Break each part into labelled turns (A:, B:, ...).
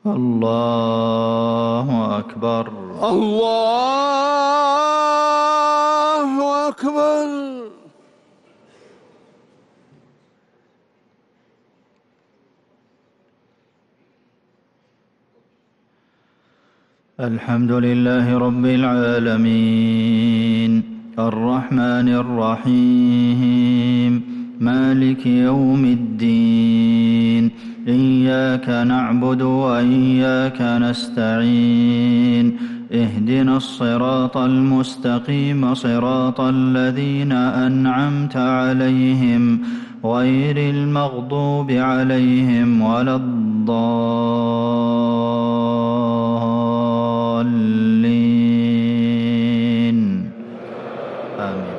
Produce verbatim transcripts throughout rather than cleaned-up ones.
A: الله أكبر.
B: الله أكبر.
A: الحمد لله رب العالمين الرحمن الرحيم مالك يوم الدين إياك نعبد وإياك نستعين اهدنا الصراط المستقيم صراط الذين أنعمت عليهم غير المغضوب عليهم ولا الضالين آمين.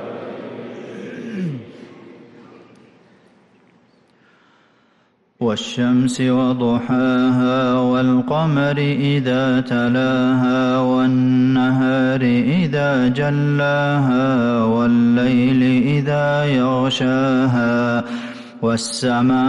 A: والشمس وضحاها والقمر إذا تلاها والنهار إذا جلاها والليل إذا يغشاها والسماء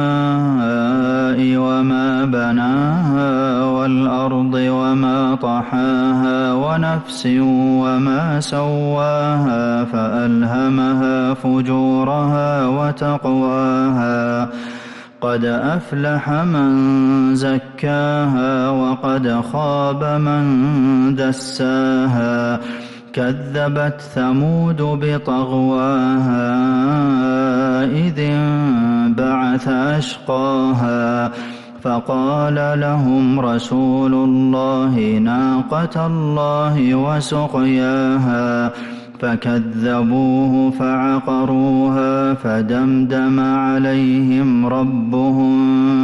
A: وما بناها والأرض وما طحاها ونفس وما سواها فألهمها فجورها وتقواها قد أفلح من زكاها وقد خاب من دساها كذبت ثمود بطغواها إذ انبعث أشقاها فقال لهم رسول الله ناقة الله وسقياها فكذبوه فعقروها فدمدم عليهم ربهم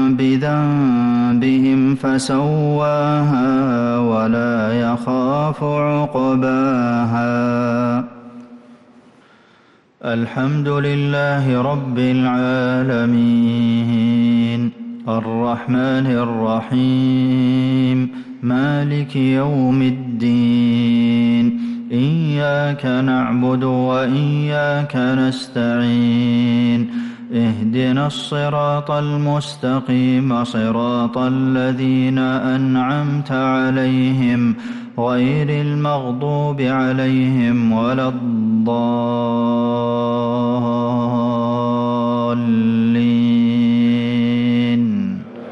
A: بذنبهم فسواها ولا يخاف عقباها. الحمد لله رب العالمين الرحمن الرحيم مالك يوم الدين إياك نعبد وإياك نستعين اهدنا الصراط المستقيم صراط الذين أنعمت عليهم غير المغضوب عليهم ولا الضالين.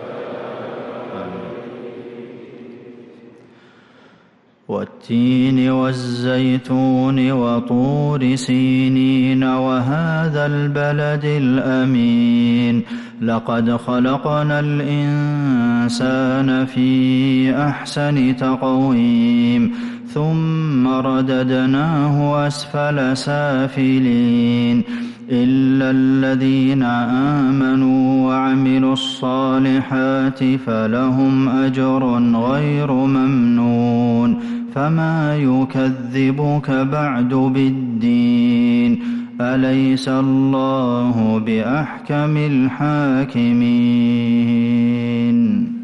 A: والتين والزيتون وطور سينين وهذا البلد الأمين لقد خلقنا الإنسان في أحسن تقويم ثم رددناه أسفل سافلين إلا الذين آمنوا وعملوا الصالحات فلهم أجر غير ممنون فما يكذبك بعد بالدين أليس الله بأحكم الحاكمين.